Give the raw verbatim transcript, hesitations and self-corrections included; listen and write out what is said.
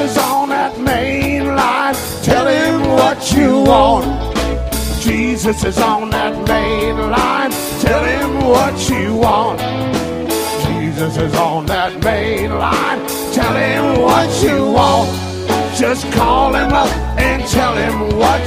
is on that main line. Tell him what you want. Jesus is on that main line. Tell him what you want. Jesus is on that main line. Tell him what you want. Just call him up and tell him what